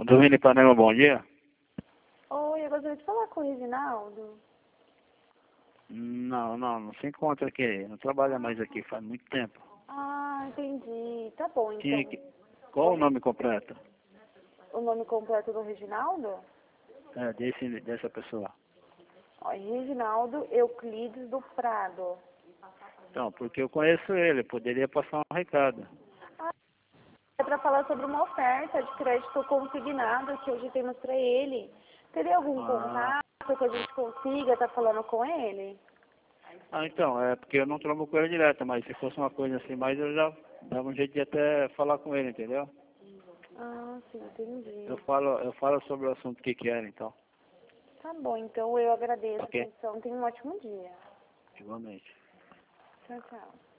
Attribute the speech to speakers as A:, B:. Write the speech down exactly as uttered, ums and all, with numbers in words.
A: Do Vini Panema, bom dia.
B: Oi, eu gostaria de falar com o Reginaldo.
A: Não, não, não se encontra aqui. Não trabalha mais aqui faz muito tempo.
B: Ah, entendi. Tá bom, então.
A: Tinha que... Qual o nome completo?
B: O nome completo do Reginaldo?
A: É, desse, dessa pessoa.
B: Ó, Reginaldo Euclides do Prado.
A: Então, porque eu conheço ele, poderia passar um recado.
B: Ah, é para falar sobre uma oferta de crédito consignado que hoje temos para ele. Teria algum
A: Ah,
B: contato que a gente consiga estar falando com ele?
A: ah, então, é porque eu não trabalho com ele direto, mas se fosse uma coisa assim, mais eu já dava um jeito de até falar com ele, entendeu?
B: Ah, sim, entendi.
A: Eu falo, eu falo sobre o assunto que quer, então.
B: Tá bom, então eu agradeço a
A: Ok?
B: atenção. Tenha um ótimo dia.
A: Igualmente.
B: Tchau, tchau.